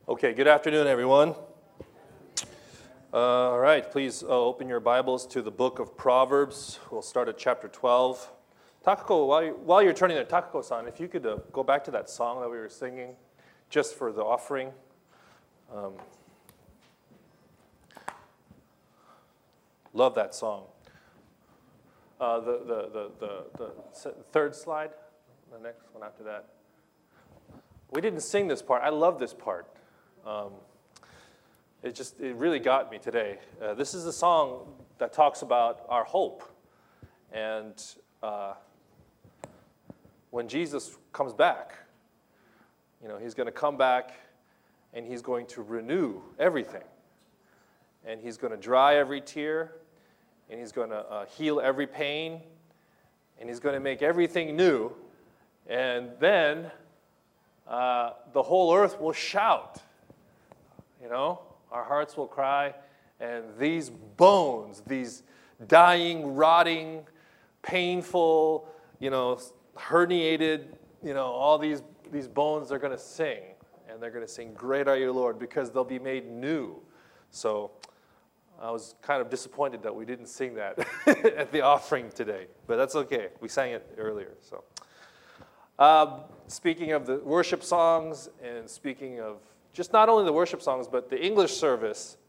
Okay, good afternoon, everyone. All right, please open your Bibles to the book of Proverbs. We'll start at chapter 12. Takako, while you're turning there, Takako-san, if you could go back to that song that we were singing just for the offering. Love that song. The third slide, the next one after that. We didn't sing this part. I love this part. It really got me today. This is a song that talks about our hope. And when Jesus comes back, he's going to come back and he's going to renew everything. And he's going to dry every tear, and he's going to heal every pain, and he's going to make everything new. And then the whole earth will shout. Our hearts will cry, and these bones, these dying, rotting, painful, herniated, all these bones are going to sing, and they're going to sing, "Great are you, Lord," because they'll be made new. So I was kind of disappointed that we didn't sing that at the offering today, but that's okay. We sang it earlier. So, speaking of the worship songs, and speaking of just not only the worship songs, but the English service,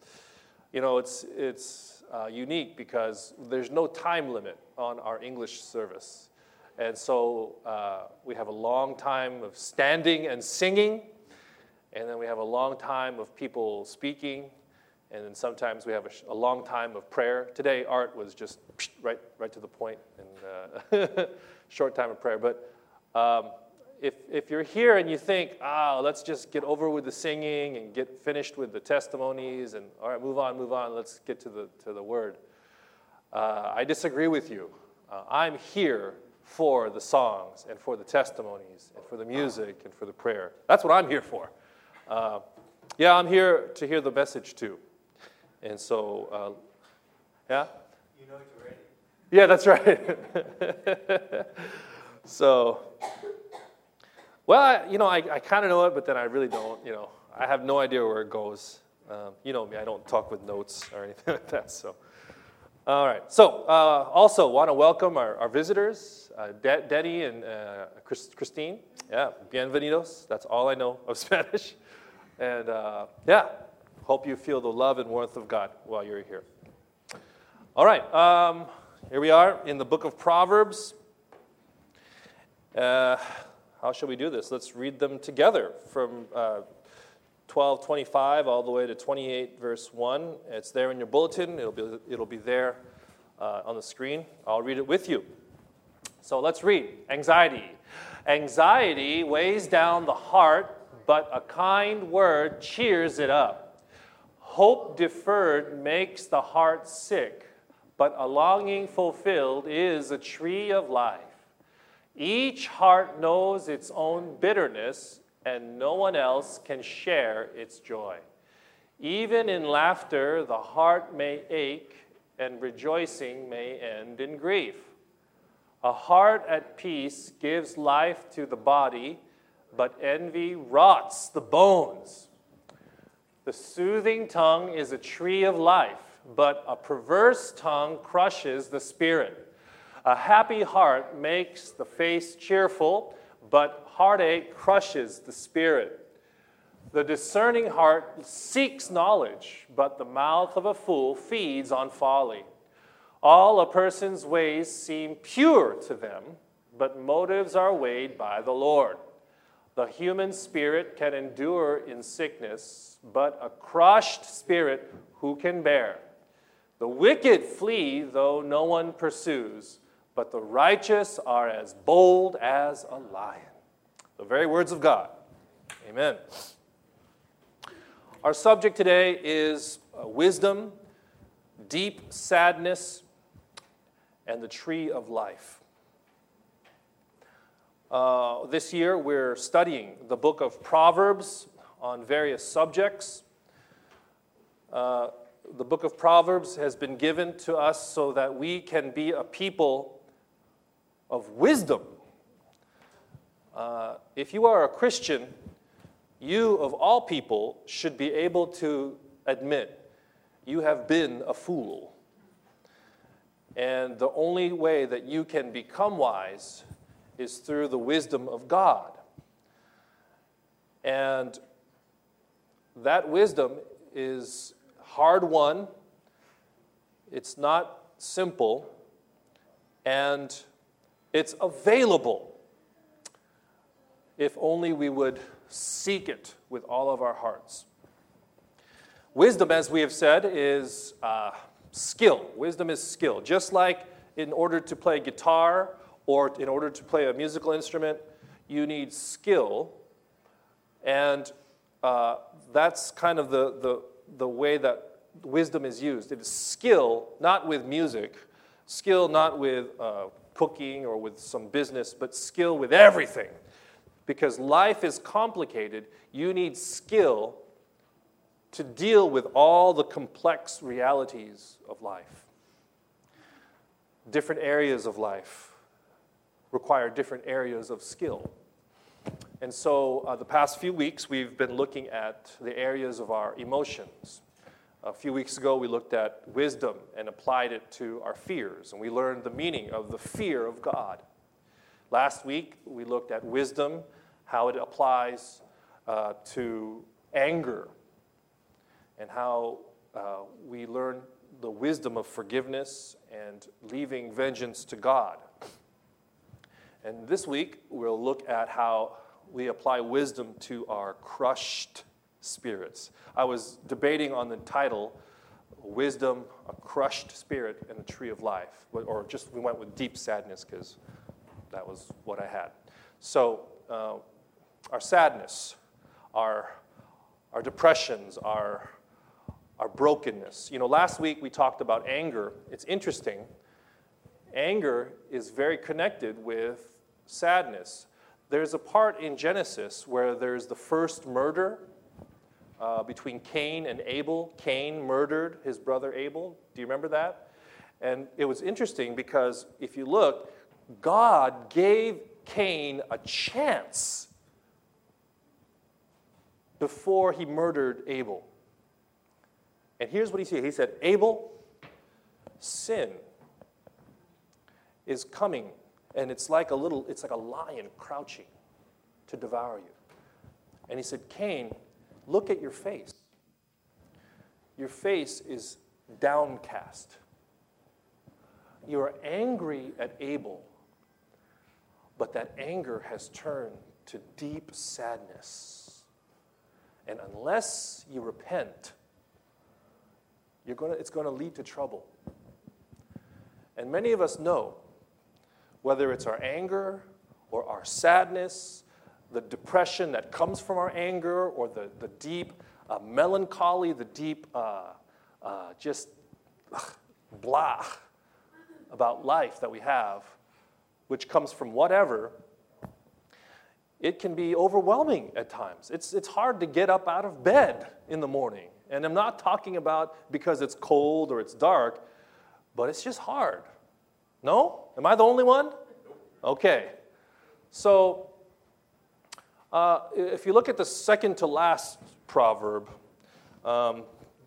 it's unique because there's no time limit on our English service. And so we have a long time of standing and singing, and then we have a long time of people speaking, and then sometimes we have a long time of prayer. Today, Art was just right to the point, and short time of prayer. But if you're here and you think, let's just get over with the singing and get finished with the testimonies, and all right, move on, let's get to the word. I disagree with you. I'm here for the songs and for the testimonies and for the music and for the prayer. That's what I'm here for. I'm here to hear the message too. And so, yeah? You know it's ready. Yeah, that's right. So, well, I kind of know it, but then I really don't. I have no idea where it goes. You know me, I don't talk with notes or anything like that. So, all right. So, also want to welcome our visitors, Daddy and Christine. Yeah, bienvenidos. That's all I know of Spanish. And hope you feel the love and warmth of God while you're here. All right. Here we are in the book of Proverbs. How shall we do this? Let's read them together from 12:25 all the way to 28 verse 1. It's there in your bulletin. It'll be there on the screen. I'll read it with you. So let's read. Anxiety. Anxiety weighs down the heart, but a kind word cheers it up. Hope deferred makes the heart sick, but a longing fulfilled is a tree of life. Each heart knows its own bitterness, and no one else can share its joy. Even in laughter, the heart may ache, and rejoicing may end in grief. A heart at peace gives life to the body, but envy rots the bones. The soothing tongue is a tree of life, but a perverse tongue crushes the spirit. A happy heart makes the face cheerful, but heartache crushes the spirit. The discerning heart seeks knowledge, but the mouth of a fool feeds on folly. All a person's ways seem pure to them, but motives are weighed by the Lord. The human spirit can endure in sickness, but a crushed spirit who can bear? The wicked flee, though no one pursues, but the righteous are as bold as a lion. The very words of God. Amen. Our subject today is wisdom, deep sadness, and the tree of life. This year we're studying the book of Proverbs on various subjects. The book of Proverbs has been given to us so that we can be a people of wisdom. If you are a Christian, you of all people should be able to admit you have been a fool. And the only way that you can become wise is through the wisdom of God. And that wisdom is hard-won. It's not simple. And it's available if only we would seek it with all of our hearts. Wisdom, as we have said, is skill. Wisdom is skill. Just like in order to play guitar or in order to play a musical instrument, you need skill. And that's kind of the way that wisdom is used. It is skill, not with music, skill not with cooking or with some business, but skill with everything. Because life is complicated, you need skill to deal with all the complex realities of life. Different areas of life require different areas of skill. And so the past few weeks, we've been looking at the areas of our emotions. A few weeks ago, we looked at wisdom and applied it to our fears, and we learned the meaning of the fear of God. Last week, we looked at wisdom, how it applies to anger, and how we learn the wisdom of forgiveness and leaving vengeance to God. And this week, we'll look at how we apply wisdom to our crushed spirits. I was debating on the title, Wisdom, a Crushed Spirit, and the Tree of Life. Or just we went with deep sadness because that was what I had. So our sadness, our depressions, our brokenness. You know, last week we talked about anger. It's interesting. Anger is very connected with sadness. There's a part in Genesis where there's the first murder between Cain and Abel. Cain murdered his brother Abel. Do you remember that? And it was interesting because if you look, God gave Cain a chance before he murdered Abel. And here's what he said. He said, Abel, sin is coming, and it's like a lion crouching to devour you. And he said, Cain, look at your face. Your face is downcast. You are angry at Abel, but that anger has turned to deep sadness. And unless you repent, it's going to lead to trouble. And many of us know, whether it's our anger or our sadness, the depression that comes from our anger, or the deep melancholy, the deep blah about life that we have, which comes from whatever, it can be overwhelming at times. It's hard to get up out of bed in the morning. And I'm not talking about because it's cold or it's dark, but it's just hard. No? Am I the only one? Okay. So, if you look at the second to last proverb, Proverbs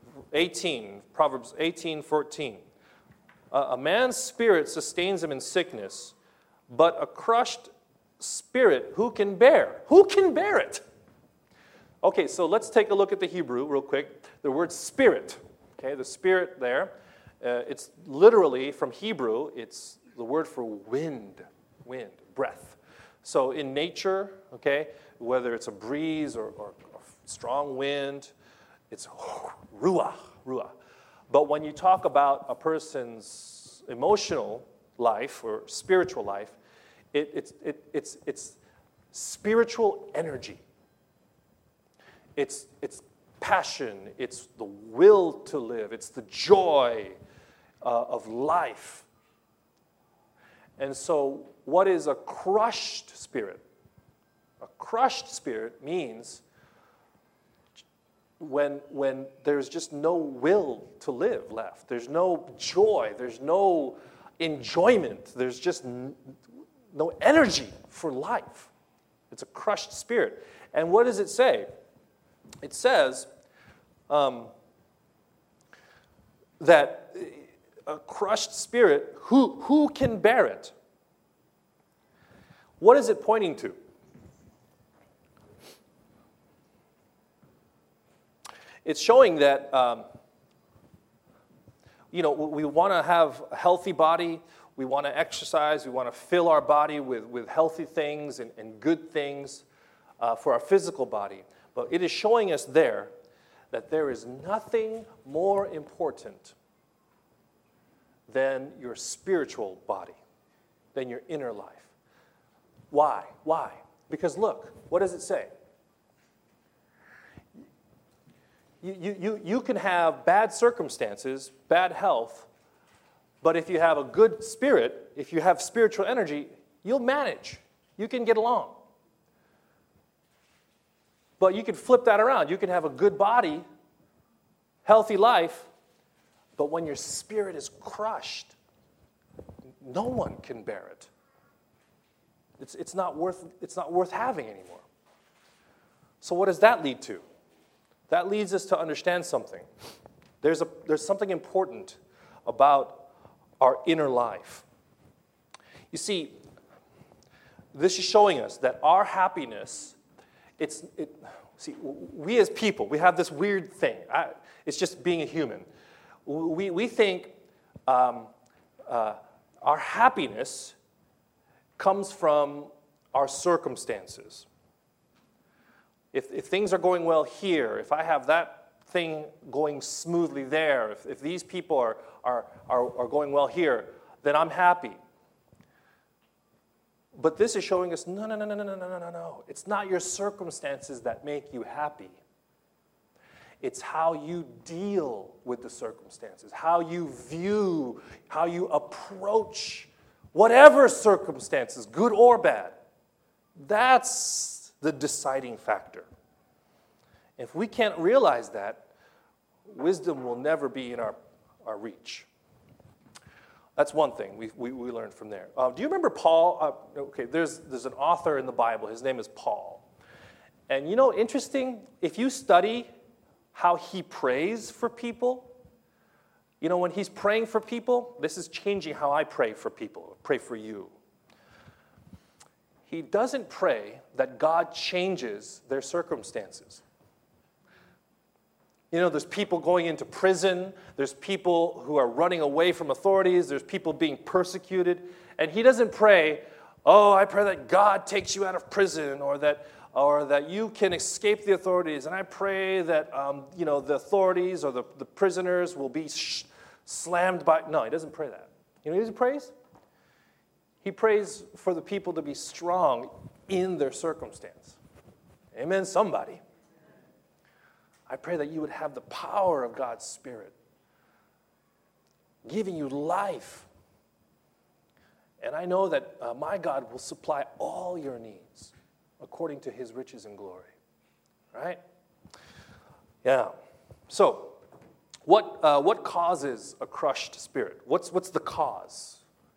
18:14. A man's spirit sustains him in sickness, but a crushed spirit who can bear? Who can bear it? Okay, so let's take a look at the Hebrew real quick. The word spirit, okay, the spirit there, it's literally from Hebrew, it's the word for wind, breath. So in nature, okay, whether it's a breeze or strong wind, it's ruach. But when you talk about a person's emotional life or spiritual life, it's spiritual energy. It's passion. It's the will to live. It's the joy of life. And so, what is a crushed spirit? A crushed spirit means when there's just no will to live left. There's no joy. There's no enjoyment. There's just no energy for life. It's a crushed spirit. And what does it say? It says that a crushed spirit, who can bear it? What is it pointing to? It's showing that, we want to have a healthy body. We want to exercise. We want to fill our body with healthy things and good things for our physical body. But it is showing us there that there is nothing more important than your spiritual body, than your inner life. Why? Why? Because look, what does it say? You can have bad circumstances, bad health, but if you have a good spirit, if you have spiritual energy, you'll manage. You can get along. But you can flip that around. You can have a good body, healthy life, but when your spirit is crushed, no one can bear it. It's not worth having anymore. So what does that lead to? That leads us to understand something. There's something important about our inner life. You see, this is showing us that our happiness, we as people, we have this weird thing. It's just being a human. We think our happiness comes from our circumstances. If things are going well here, if I have that thing going smoothly there, if these people are going well here, then I'm happy. But this is showing us, no. It's not your circumstances that make you happy. It's how you deal with the circumstances, how you view, how you approach whatever circumstances, good or bad. That's the deciding factor. If we can't realize that, wisdom will never be in our reach. That's one thing we learned from there. Do you remember Paul? There's an author in the Bible. His name is Paul. And interesting, if you study how he prays for people, when he's praying for people, this is changing how I pray for people, pray for you. He doesn't pray that God changes their circumstances. There's people going into prison. There's people who are running away from authorities. There's people being persecuted. And he doesn't pray, I pray that God takes you out of prison or that you can escape the authorities. And I pray that, the authorities or the prisoners will be slammed by... No, he doesn't pray that. You know what he prays? He prays for the people to be strong in their circumstance. Amen, somebody. I pray that you would have the power of God's Spirit, giving you life. And I know that my God will supply all your needs according to his riches and glory. Right? Yeah. So, what causes a crushed spirit? What's the cause?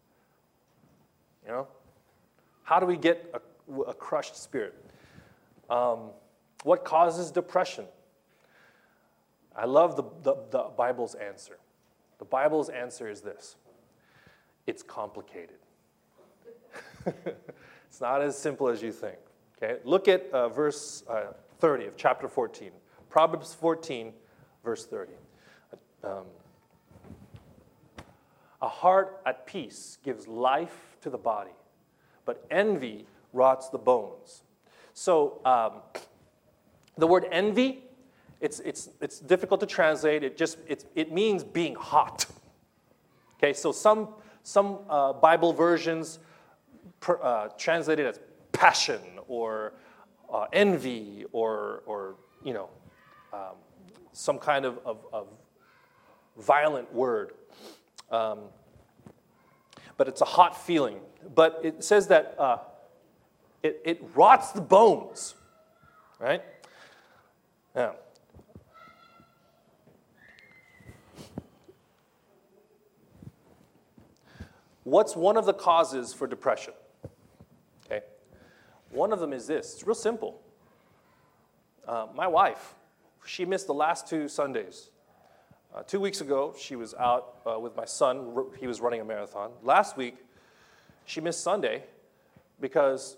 How do we get a crushed spirit? What causes depression? I love the Bible's answer. The Bible's answer is this. It's complicated. It's not as simple as you think. Okay? Look at verse 30 of chapter 14. Proverbs 14, verse 30. A heart at peace gives life to the body, but envy rots the bones. So the word envy, it's difficult to translate. It means being hot. Okay, so some Bible versions translate it as passion or envy or some kind of violent word. But it's a hot feeling. But it says that it rots the bones, right? Yeah. What's one of the causes for depression? Okay. One of them is this. It's real simple. My wife, she missed the last 2 Sundays. 2 weeks ago, she was out with my son. He was running a marathon. Last week, she missed Sunday because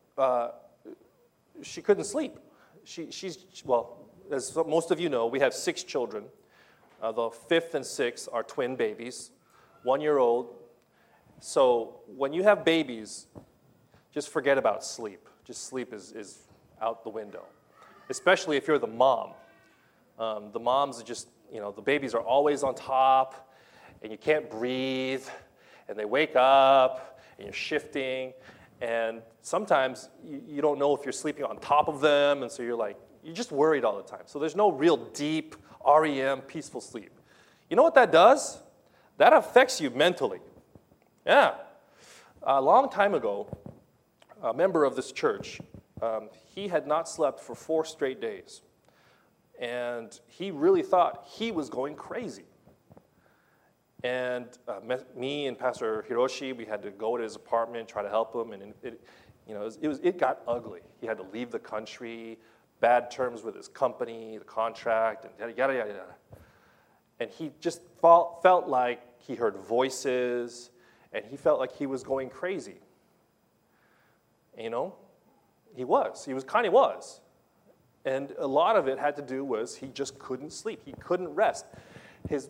she couldn't sleep. Well, as most of you know, we have 6 children. The 5th and 6th are twin babies, 1-year-old. So when you have babies, just forget about sleep. Just sleep is out the window, especially if you're the mom. The moms are just, the babies are always on top, and you can't breathe, and they wake up, and you're shifting, and sometimes you don't know if you're sleeping on top of them, and so you're just worried all the time. So there's no real deep REM, peaceful sleep. You know what that does? That affects you mentally. Yeah. A long time ago, a member of this church, he had not slept for 4 straight days. And he really thought he was going crazy. And me and Pastor Hiroshi, we had to go to his apartment, try to help him, and it got ugly. He had to leave the country, bad terms with his company, the contract, and yada, yada, yada. And he just felt like he heard voices, and he felt like he was going crazy. He kind of was. And a lot of it had to do was he just couldn't sleep. He couldn't rest. His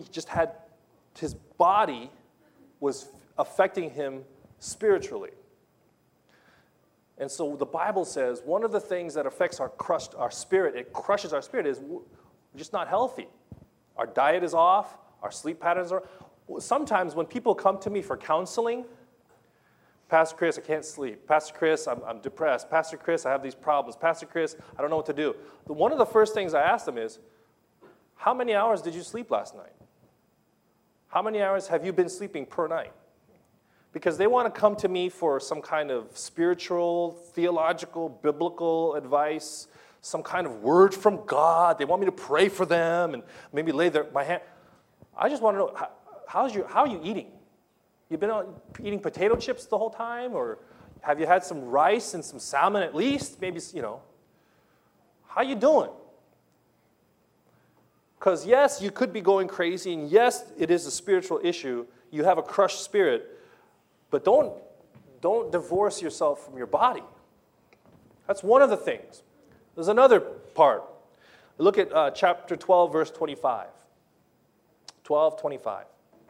body was affecting him spiritually. And so the Bible says one of the things that affects our spirit, it crushes our spirit, is we're just not healthy. Our diet is off. Our sleep patterns are. Sometimes when people come to me for counseling, Pastor Chris, I can't sleep. Pastor Chris, I'm depressed. Pastor Chris, I have these problems. Pastor Chris, I don't know what to do. One of the first things I ask them is, how many hours did you sleep last night? How many hours have you been sleeping per night? Because they want to come to me for some kind of spiritual, theological, biblical advice, some kind of word from God. They want me to pray for them and maybe lay my hand. I just want to know, how are you eating? You've been eating potato chips the whole time? Or have you had some rice and some salmon at least? Maybe, how you doing? Because yes, you could be going crazy, and yes, it is a spiritual issue. You have a crushed spirit, but don't divorce yourself from your body. That's one of the things. There's another part. Look at chapter 12, verse 25. 12:25.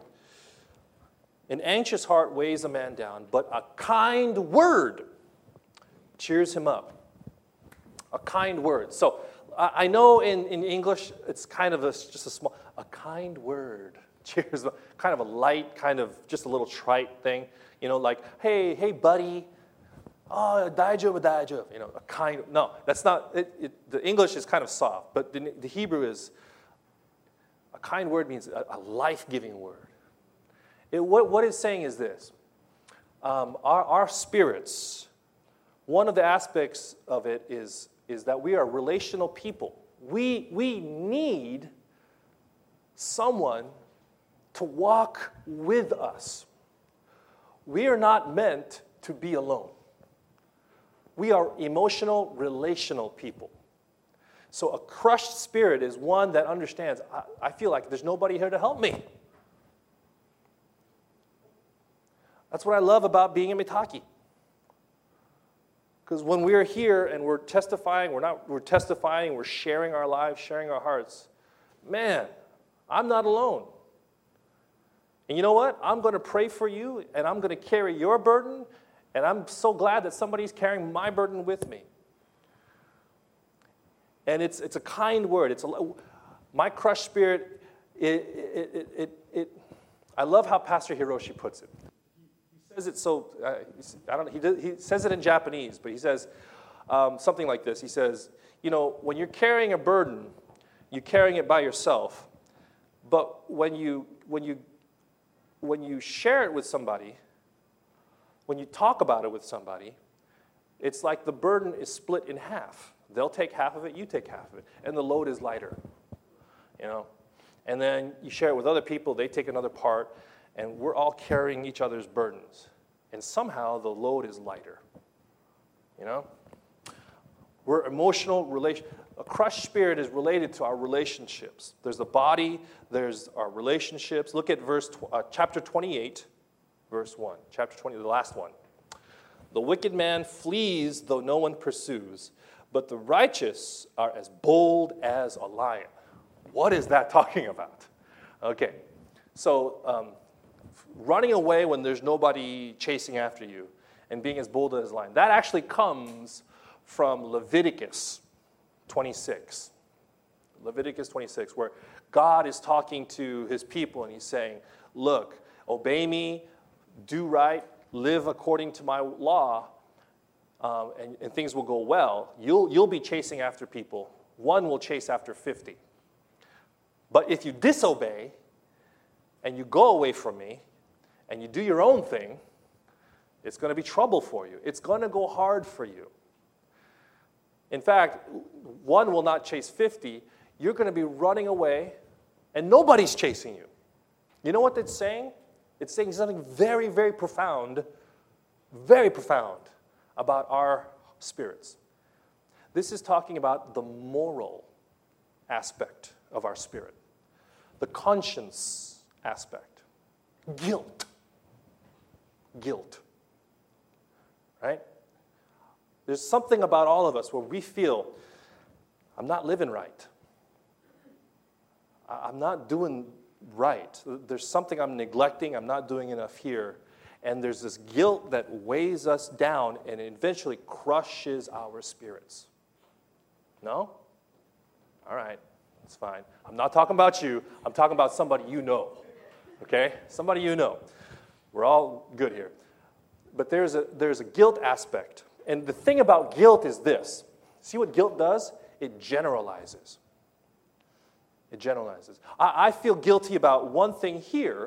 An anxious heart weighs a man down, but a kind word cheers him up. A kind word. So I know in English it's kind of a kind word cheers, kind of a light, kind of just a little trite thing. Like, hey, buddy. Oh, daijoubu. A kind. No, that's not. The English is kind of soft, but the Hebrew is. A kind word means a life-giving word. What it's saying is this. Our spirits, one of the aspects of it is that we are relational people. We need someone to walk with us. We are not meant to be alone. We are emotional, relational people. So a crushed spirit is one that understands, I feel like there's nobody here to help me. That's what I love about being in Mitaki. Because when we're here and we're testifying, we're sharing our lives, sharing our hearts, man, I'm not alone. And you know what? I'm going to pray for you, and I'm going to carry your burden, and I'm so glad that somebody's carrying my burden with me. And it's a kind word. My crushed spirit, I love how Pastor Hiroshi puts it. He says it so, he says it in Japanese, but he says something like this. He says, when you're carrying a burden, you're carrying it by yourself. But when you share it with somebody, when you talk about it with somebody, it's like the burden is split in half. They'll take half of it, you take half of it, and the load is lighter. And then you share it with other people, they take another part, and we're all carrying each other's burdens. And somehow the load is lighter. We're emotional relation. A crushed spirit is related to our relationships. There's the body, there's our relationships. Look at chapter 28, verse 1. Chapter 20, the last one. The wicked man flees though no one pursues, but the righteous are as bold as a lion. What is that talking about? Okay, so running away when there's nobody chasing after you and being as bold as a lion, that actually comes from Leviticus 26. Leviticus 26, where God is talking to his people and he's saying, look, obey me, do right, live according to my law, and things will go well. You'll be chasing after people. One will chase after 50. But if you disobey and you go away from me and you do your own thing, it's going to be trouble for you. It's going to go hard for you. In fact, one will not chase 50. You're going to be running away, and nobody's chasing you. You know what it's saying? It's saying something very, very profound about our spirits. This is talking about the moral aspect of our spirit, the conscience aspect, guilt, right? There's something about all of us where we feel, I'm not living right. I'm not doing right. There's something I'm neglecting. I'm not doing enough here. And there's this guilt that weighs us down and eventually crushes our spirits. No? All right, that's fine. I'm not talking about you. I'm talking about somebody you know. Okay? Somebody you know. We're all good here. But there's a guilt aspect. And the thing about guilt is this. See what guilt does? It generalizes. It generalizes. I feel guilty about one thing here,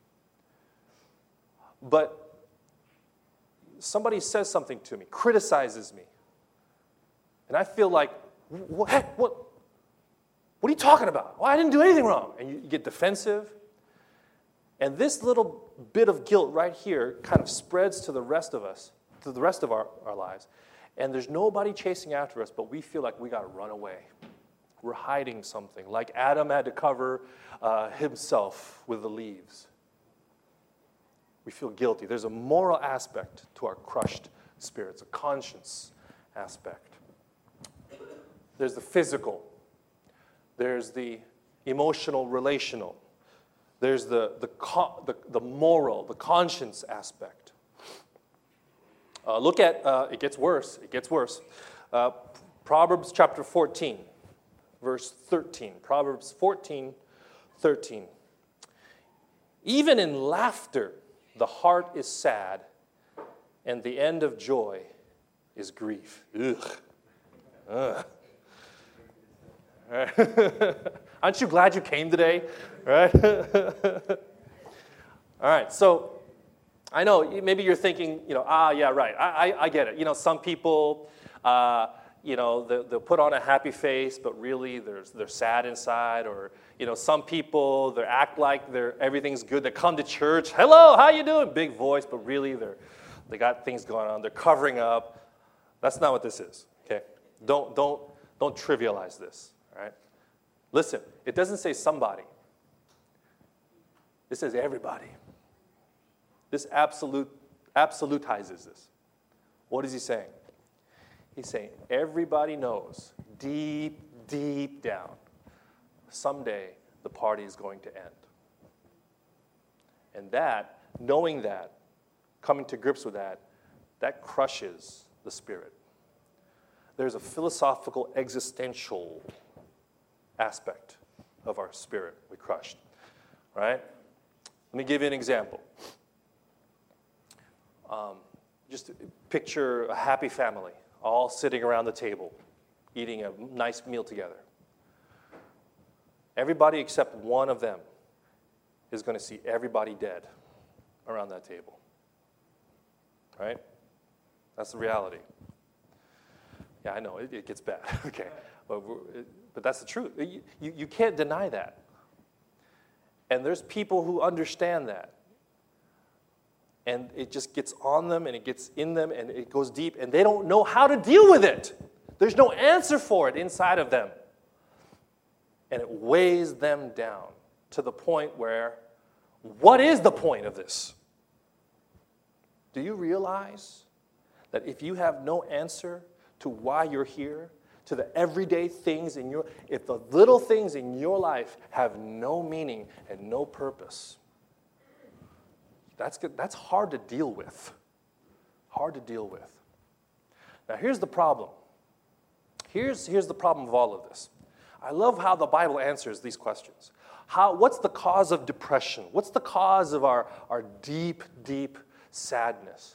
but somebody says something to me, criticizes me. And I feel like, what are you talking about? Well, I didn't do anything wrong. And you get defensive. And this little bit of guilt right here kind of spreads to the rest of us, to the rest of our lives. And there's nobody chasing after us, but we feel like we got to run away. We're hiding something, like Adam had to cover himself with the leaves. We feel guilty. There's a moral aspect to our crushed spirits, a conscience aspect. There's the physical. There's the emotional, relational. There's the moral, the conscience aspect. Look at, it gets worse. Proverbs chapter 14. Verse 13, Proverbs 14:13. Even in laughter, the heart is sad, and the end of joy is grief. Ugh. Ugh. Aren't you glad you came today? Right? All right, so I know maybe you're thinking, yeah, right. I get it. Some people, they'll put on a happy face, but really they're sad inside. Or, some people, they act like everything's good. They come to church, hello, how you doing? Big voice, but really they got things going on. They're covering up. That's not what this is, okay? Don't trivialize this, all right? Listen, it doesn't say somebody. It says everybody. This absolutizes this. What is he saying? He's saying everybody knows deep, deep down, someday the party is going to end. And that, knowing that, coming to grips with that crushes the spirit. There's a philosophical, existential aspect of our spirit we crushed, right? Let me give you an example. Just picture a happy family, all sitting around the table, eating a nice meal together. Everybody except one of them is going to see everybody dead around that table. Right? That's the reality. Yeah, I know, it gets bad. Okay, but that's the truth. You can't deny that. And there's people who understand that. And it just gets on them, and it gets in them, and it goes deep, and they don't know how to deal with it. There's no answer for it inside of them. And it weighs them down to the point where, what is the point of this? Do you realize that if you have no answer to why you're here, to the everyday things if the little things in your life have no meaning and no purpose, that's hard to deal with. Hard to deal with. Now here's the problem. Here's the problem of all of this. I love how the Bible answers these questions. What's the cause of depression? What's the cause of our deep, deep sadness?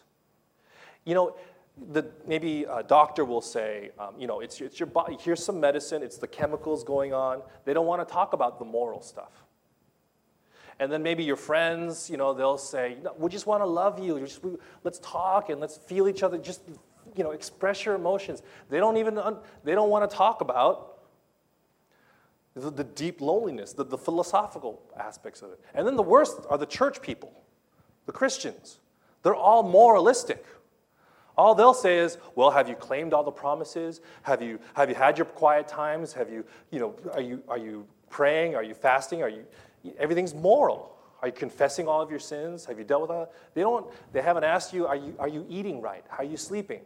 Maybe a doctor will say, it's your body. Here's some medicine. It's the chemicals going on. They don't want to talk about the moral stuff. And then maybe your friends, they'll say, we just want to love you. Let's talk and let's feel each other. Just, express your emotions. They don't want to talk about the deep loneliness, the philosophical aspects of it. And then the worst are the church people, the Christians. They're all moralistic. All they'll say is, well, have you claimed all the promises? Have you had your quiet times? Are you praying? Are you fasting? Everything's moral. Are you confessing all of your sins? Have you dealt with that? They haven't asked you, are you eating right? How are you sleeping?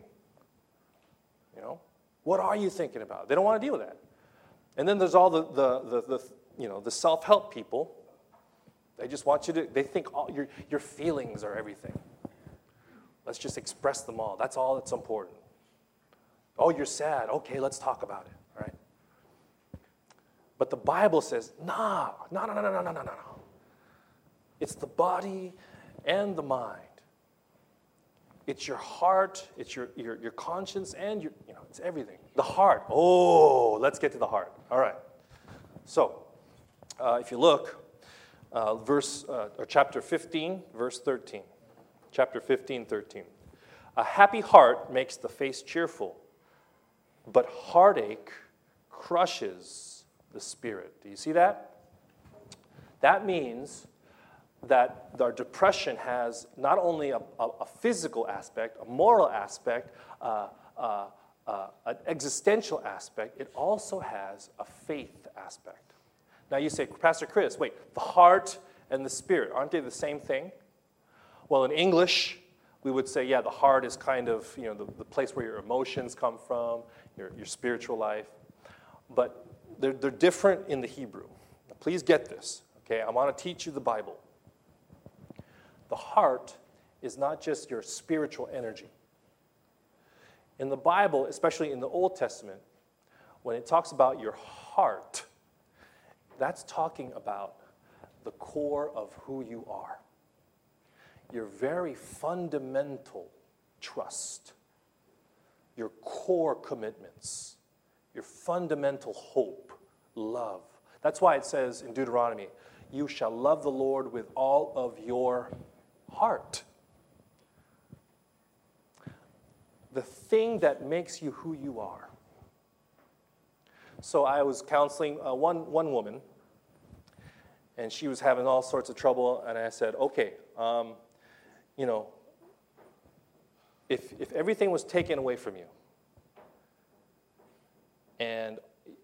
What are you thinking about? They don't want to deal with that. And then there's all the self-help people. They just want you to, they think all your feelings are everything. Let's just express them all. That's all that's important. Oh, you're sad. Okay, let's talk about it, all right? But the Bible says, no. It's the body and the mind. It's your heart, it's your conscience, and it's everything. The heart. Oh, let's get to the heart. All right. So, if you look, chapter 15, verse 13. Chapter 15, 13. A happy heart makes the face cheerful, but heartache crushes the spirit. Do you see that? That means that our depression has not only a physical aspect, a moral aspect, an existential aspect, it also has a faith aspect. Now you say, Pastor Chris, wait, the heart and the spirit, aren't they the same thing? Well, in English, we would say, yeah, the heart is kind of, the place where your emotions come from, your spiritual life. But they're different in the Hebrew. Now, please get this, okay? I want to teach you the Bible. The heart is not just your spiritual energy. In the Bible, especially in the Old Testament, when it talks about your heart, that's talking about the core of who you are. Your very fundamental trust, your core commitments, your fundamental hope, love. That's why it says in Deuteronomy, you shall love the Lord with all of your heart. The thing that makes you who you are. So I was counseling one woman, and she was having all sorts of trouble, and I said, okay, if everything was taken away from you, and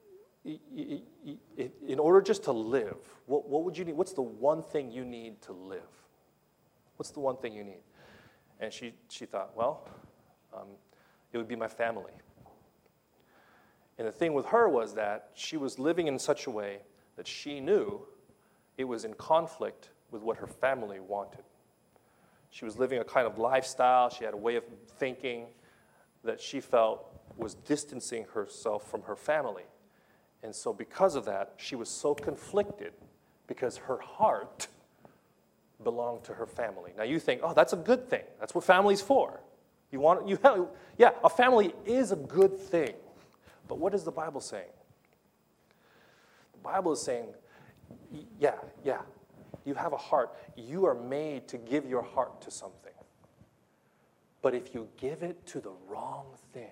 in order just to live, what would you need? What's the one thing you need to live? What's the one thing you need? And she thought, well, it would be my family. And the thing with her was that she was living in such a way that she knew it was in conflict with what her family wanted. She was living a kind of lifestyle. She had a way of thinking that she felt was distancing herself from her family. And so because of that, she was so conflicted because her heart belonged to her family. Now you think, oh, that's a good thing. That's what family's for. A family is a good thing. But what is the Bible saying? The Bible is saying, yeah, you have a heart. You are made to give your heart to something. But if you give it to the wrong thing,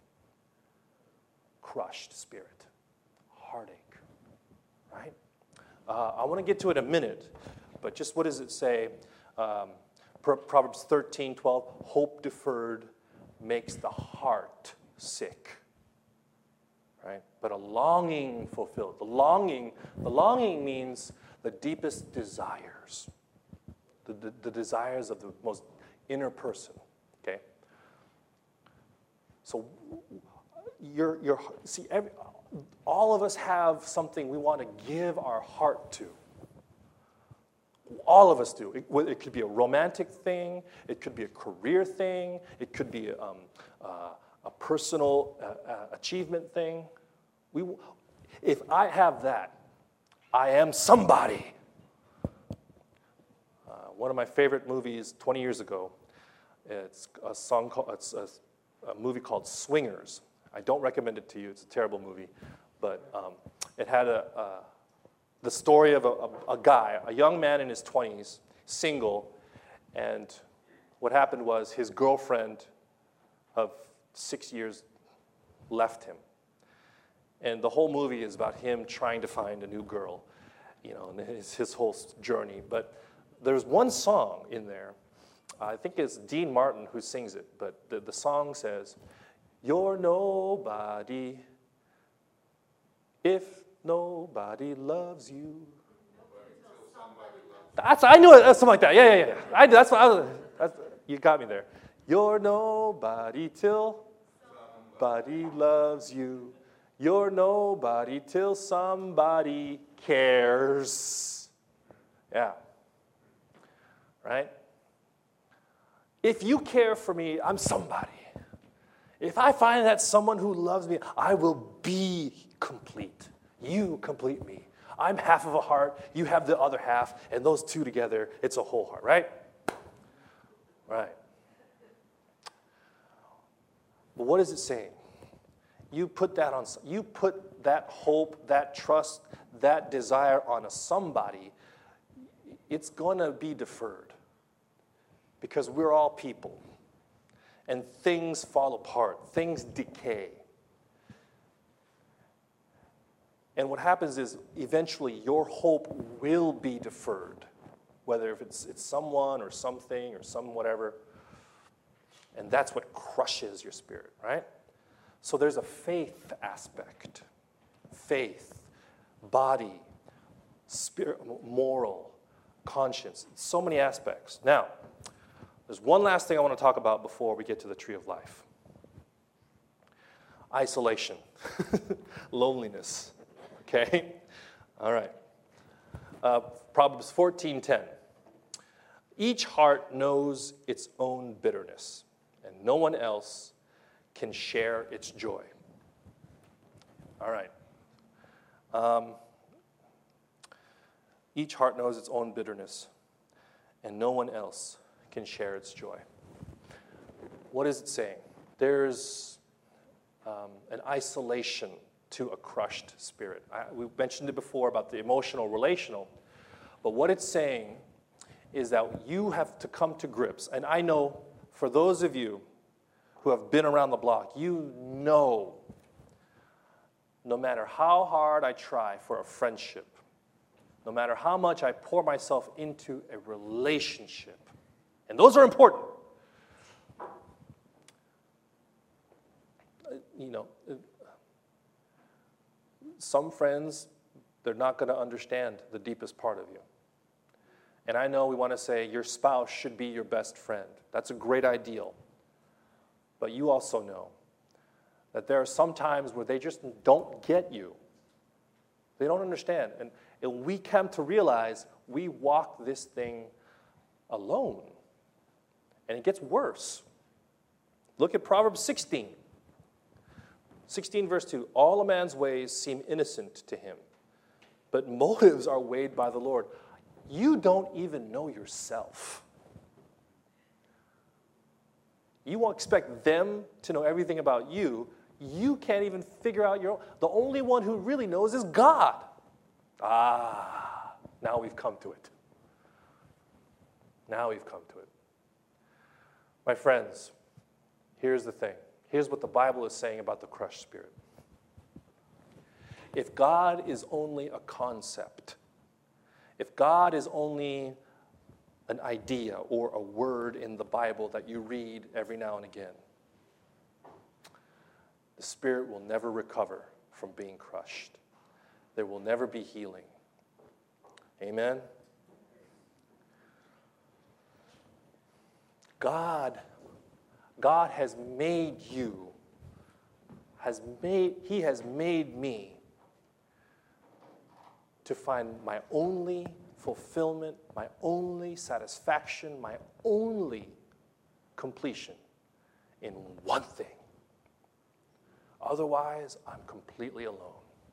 crushed spirit, heartache, right? I want to get to it in a minute, but just what does it say? Proverbs 13:12, hope deferred makes the heart sick. right? But a longing fulfilled. The longing means the deepest desires, the desires of the most inner person, okay? So all of us have something we want to give our heart to. All of us do. It could be a romantic thing. It could be a career thing. It could be a personal achievement thing. If I have that, I am somebody. One of my favorite movies 20 years ago, it's a movie called Swingers. I don't recommend it to you. It's a terrible movie. But it had the story of a guy, a young man in his 20s, single, and what happened was his girlfriend of 6 years left him. And the whole movie is about him trying to find a new girl, and his whole journey. But there's one song in there, I think it's Dean Martin who sings it, but the song says, "You're nobody if nobody loves you." I knew it. Something like that. Yeah. That's what you got me there. You're nobody till somebody loves you. You're nobody till somebody cares. Yeah. Right? If you care for me, I'm somebody. If I find that someone who loves me, I will be complete. You complete me. I'm half of a heart, you have the other half, and those two together, it's a whole heart, right? Right. But what is it saying? You put that hope, that trust, that desire on a somebody, it's going to be deferred. Because we're all people. And things fall apart. Things decay. And what happens is eventually your hope will be deferred. Whether if it's someone or something or some whatever. And that's what crushes your spirit, right? So there's a faith aspect. Faith, body, spirit, moral, conscience. So many aspects. Now, there's one last thing I want to talk about before we get to the tree of life. Isolation. Loneliness. Okay? All right. Proverbs 14:10. Each heart knows its own bitterness, and no one else can share its joy. All right. Each heart knows its own bitterness, and no one else can share its joy. What is it saying? There's an isolation to a crushed spirit. We mentioned it before about the emotional, relational, but what it's saying is that you have to come to grips, and I know for those of you who have been around the block, you know no matter how hard I try for a friendship, no matter how much I pour myself into a relationship, and those are important. Some friends, they're not going to understand the deepest part of you. And I know we want to say your spouse should be your best friend. That's a great ideal. But you also know that there are some times where they just don't get you. They don't understand. And we come to realize we walk this thing alone. And it gets worse. Look at Proverbs 16. 16 verse 2. All a man's ways seem innocent to him, but motives are weighed by the Lord. You don't even know yourself. You won't expect them to know everything about you. You can't even figure out your own. The only one who really knows is God. Now we've come to it. Now we've come to it. My friends, here's the thing. Here's what the Bible is saying about the crushed spirit. If God is only a concept, if God is only an idea or a word in the Bible that you read every now and again, the spirit will never recover from being crushed. There will never be healing. Amen? God has made you, He has made me to find my only fulfillment, my only satisfaction, my only completion in one thing. Otherwise, I'm completely alone.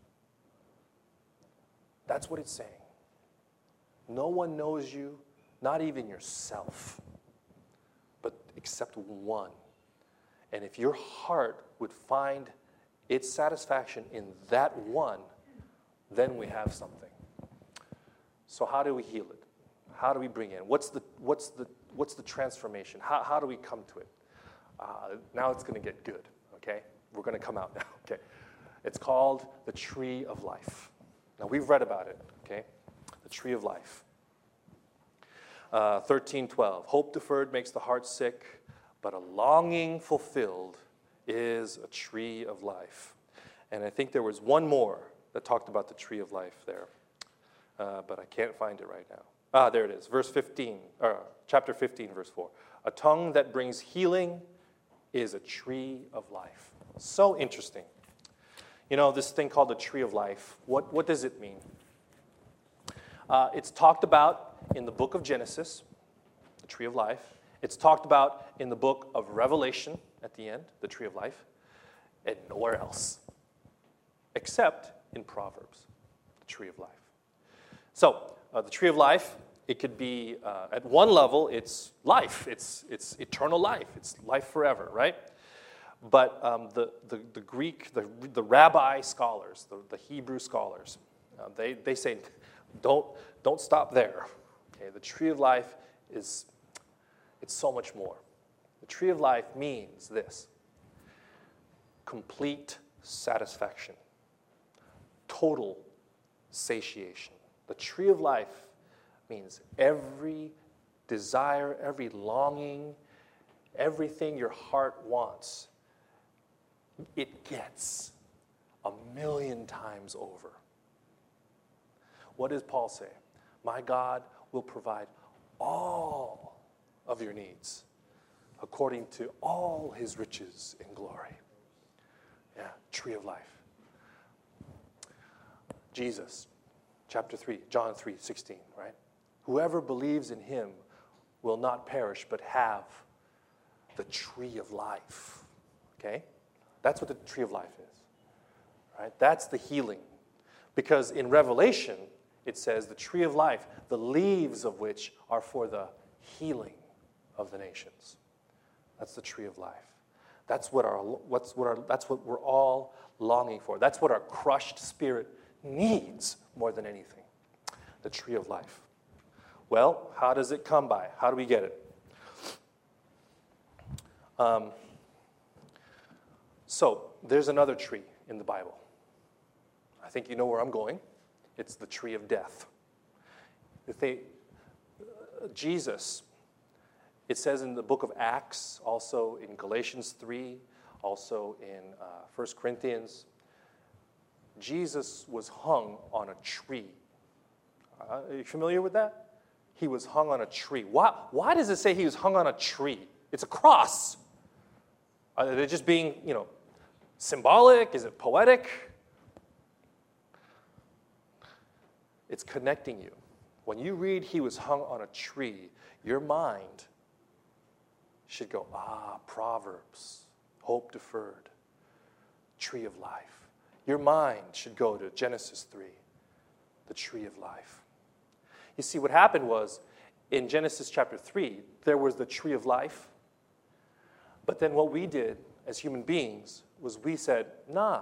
That's what it's saying. No one knows you, not even yourself, but except one. And if your heart would find its satisfaction in that one, then we have something. So how do we heal it? How do we bring it in? What's the transformation? How do we come to it? Now it's going to get good, okay? We're going to come out now, okay? It's called the tree of life. Now, we've read about it, okay? The tree of life. 13:12. Hope deferred makes the heart sick, but a longing fulfilled is a tree of life. And I think there was one more that talked about the tree of life there, but I can't find it right now. There it is, verse 15, chapter 15, verse 4. A tongue that brings healing is a tree of life. So interesting. You know, this thing called the tree of life, what does it mean? It's talked about in the book of Genesis, the tree of life. It's talked about in the book of Revelation at the end, the tree of life, and nowhere else, except in Proverbs, the tree of life. So, the tree of life, it could be, at one level, it's life. It's eternal life. It's life forever, right? But the Greek, the rabbi scholars, the Hebrew scholars, they say, don't stop there. Okay, the tree of life it's so much more. The tree of life means this: complete satisfaction, total satiation. The tree of life means every desire, every longing, everything your heart wants, it gets 1,000,000 times over. What does Paul say? My God will provide all of your needs according to all his riches in glory. Yeah, tree of life. Jesus, chapter 3, John 3:16, right? Whoever believes in him will not perish but have the tree of life. Okay? That's what the tree of life is. Right? That's the healing. Because in Revelation, it says the tree of life, the leaves of which are for the healing of the nations. That's the tree of life. That's what we're all longing for. That's what our crushed spirit needs more than anything. The tree of life. Well, how does it come by? How do we get it? So there's another tree in the Bible. I think you know where I'm going. It's the tree of death. Jesus, it says in the book of Acts, also in Galatians 3, also in 1 Corinthians, Jesus was hung on a tree. Are you familiar with that? He was hung on a tree. Why does it say he was hung on a tree? It's a cross. Are they just being, symbolic? Is it poetic? It's connecting you. When you read he was hung on a tree, your mind should go, Proverbs, hope deferred, tree of life. Your mind should go to Genesis 3, the tree of life. You see, what happened was, in Genesis chapter 3, there was the tree of life. But then what we did as human beings was we said, no.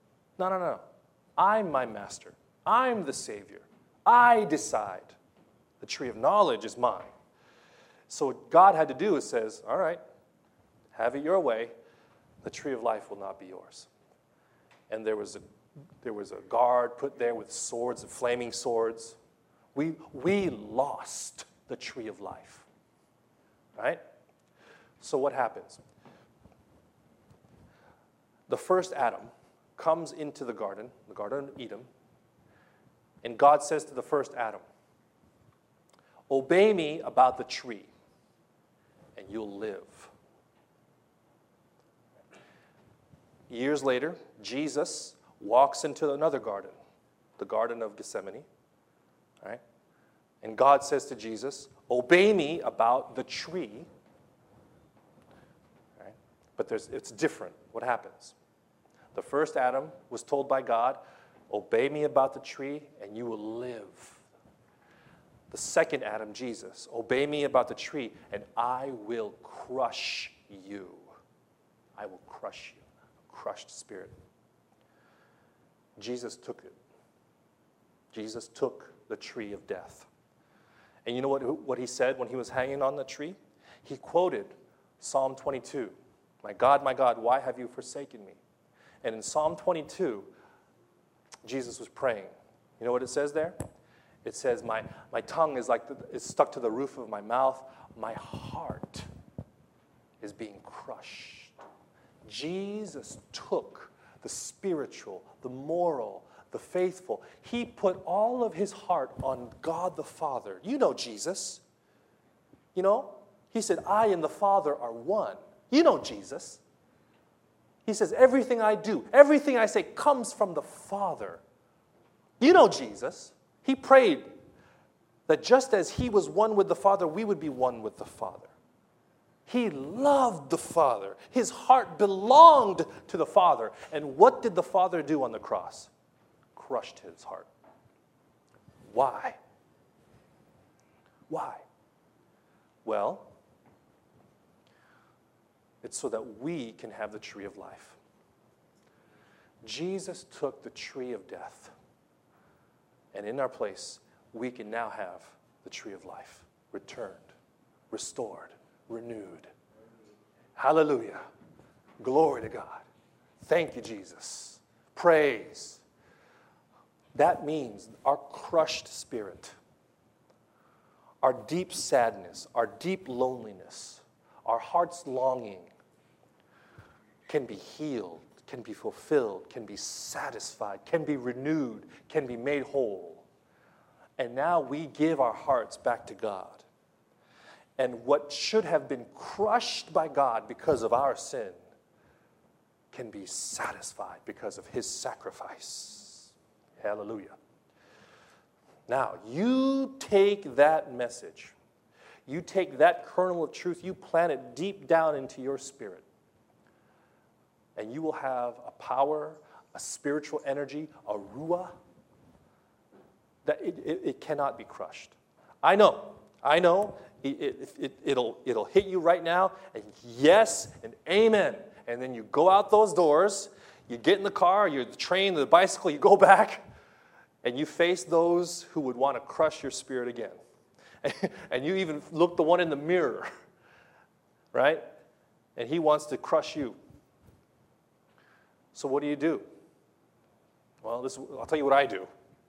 I'm my master. I'm the Savior. I decide. The tree of knowledge is mine. So what God had to do is says, all right, have it your way. The tree of life will not be yours. And there was a guard put there with swords, flaming swords. We lost the tree of life. Right? So what happens? The first Adam comes into the Garden of Eden, and God says to the first Adam, obey me about the tree, and you'll live. Years later, Jesus walks into another garden, the Garden of Gethsemane, right? And God says to Jesus, obey me about the tree. Right? But it's different. What happens? The first Adam was told by God, obey me about the tree and you will live. The second Adam, Jesus, obey me about the tree and I will crush you. I will crush you. Crushed spirit. Jesus took it. Jesus took the tree of death. And you know what he said when he was hanging on the tree? He quoted Psalm 22. My God, why have you forsaken me? And in Psalm 22, Jesus was praying. You know what it says there? It says, my tongue is it's stuck to the roof of my mouth. My heart is being crushed. Jesus took the spiritual, the moral, the faithful. He put all of his heart on God the Father. You know Jesus. You know? He said, I and the Father are one. You know Jesus. He says, everything I do, everything I say comes from the Father. You know Jesus. He prayed that just as he was one with the Father, we would be one with the Father. He loved the Father. His heart belonged to the Father. And what did the Father do on the cross? Crushed his heart. Why? Why? Well, it's so that we can have the tree of life. Jesus took the tree of death, and in our place, we can now have the tree of life, returned, restored, renewed. Hallelujah. Glory to God. Thank you, Jesus. Praise. That means our crushed spirit, our deep sadness, our deep loneliness, our heart's longing can be healed, can be fulfilled, can be satisfied, can be renewed, can be made whole. And now we give our hearts back to God. And what should have been crushed by God because of our sin can be satisfied because of his sacrifice. Hallelujah. Now, you take that message, you take that kernel of truth, you plant it deep down into your spirit, and you will have a power, a spiritual energy, a ruah, that it cannot be crushed. I know, it'll hit you right now, and yes, and amen. And then you go out those doors, you get in the car, you're the train, the bicycle, you go back, and you face those who would want to crush your spirit again. And you even look the one in the mirror, right? And he wants to crush you. So what do? Well, I'll tell you what I do.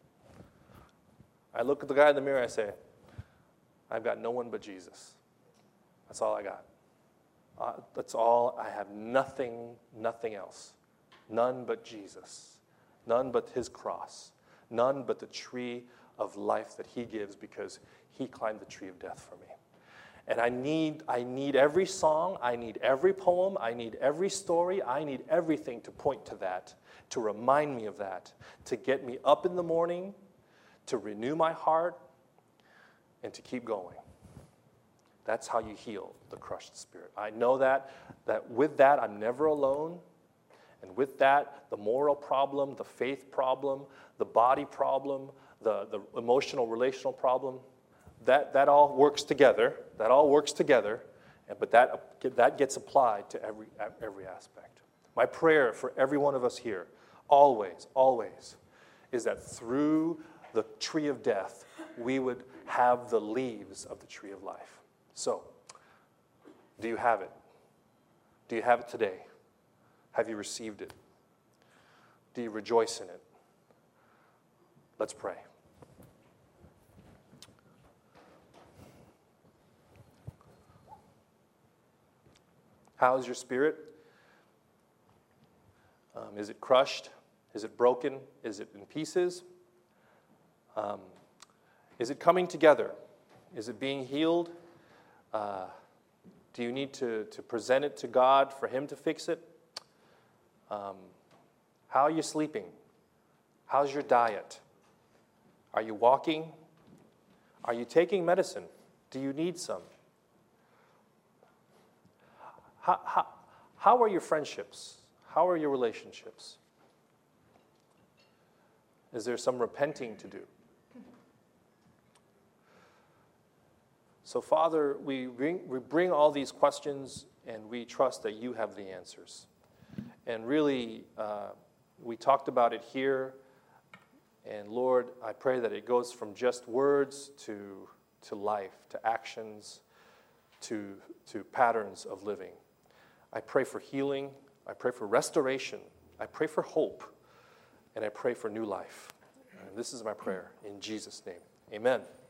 I look at the guy in the mirror and I say, I've got no one but Jesus. That's all I got. That's all. I have nothing else. None but Jesus. None but his cross. None but the tree of life that he gives because he climbed the tree of death for me. And I need every song, I need every poem, I need every story, I need everything to point to that, to remind me of that, to get me up in the morning, to renew my heart, and to keep going. That's how you heal the crushed spirit. I know that with that, I'm never alone. And with that, the moral problem, the faith problem, the body problem, the emotional, relational problem, that all works together. That all works together. But that gets applied to every aspect. My prayer for every one of us here, always, is that through the tree of death, we would have the leaves of the tree of life. So, do you have it? Do you have it today? Have you received it? Do you rejoice in it? Let's pray. How is your spirit? Is it crushed? Is it broken? Is it in pieces? Is it coming together? Is it being healed? Do you need to present it to God for Him to fix it? How are you sleeping? How's your diet? Are you walking? Are you taking medicine? Do you need some? How are your friendships? How are your relationships? Is there some repenting to do? So, Father, we bring all these questions, and we trust that you have the answers. And really, we talked about it here. And Lord, I pray that it goes from just words to life, to actions, to patterns of living. I pray for healing. I pray for restoration. I pray for hope. And I pray for new life. And this is my prayer in Jesus' name. Amen.